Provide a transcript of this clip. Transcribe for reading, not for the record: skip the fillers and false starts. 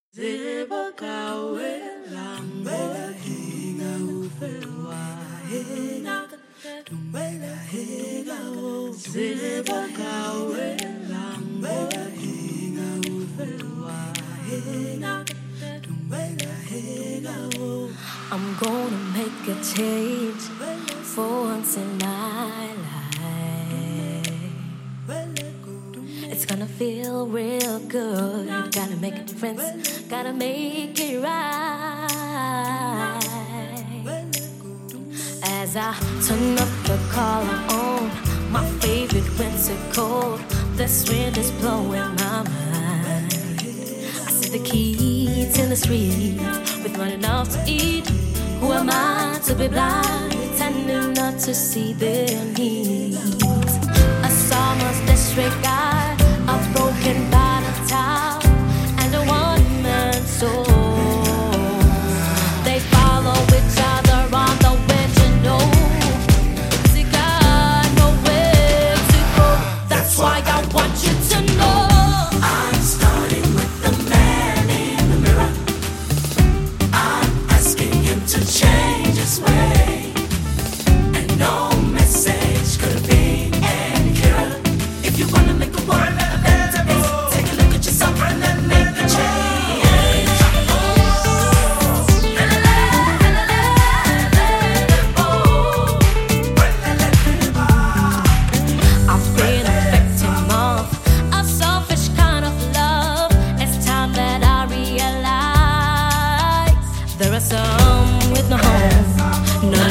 Zebakawe lambela hinga ufelwa hinga tumbela hinga o Zebakawe lambela hinga ufelwa hinga tumbela hinga o I'm gonna make a change for once in my life. It's gonna feel real good. Gotta make a difference, gotta make it right. As I turn up the collar on my favorite winter coat, this wind is blowing my mind. I see the kids in the streets with not enough to eat. Who am I to be blind, pretending not to see their needs? A summer's disregard, a broken bottle top, and a one-man soul. They follow each other on the wind, you know. They got nowhere to go. That's why I want you to know. I'm starting with the man in the mirror. I'm asking him to change his way, and no message could be any clearer. If you wanna make the world a better place, take a look at yourself and then make a change. I've been a victim of a selfish kind of love. It's time that I realize there are some with no home, none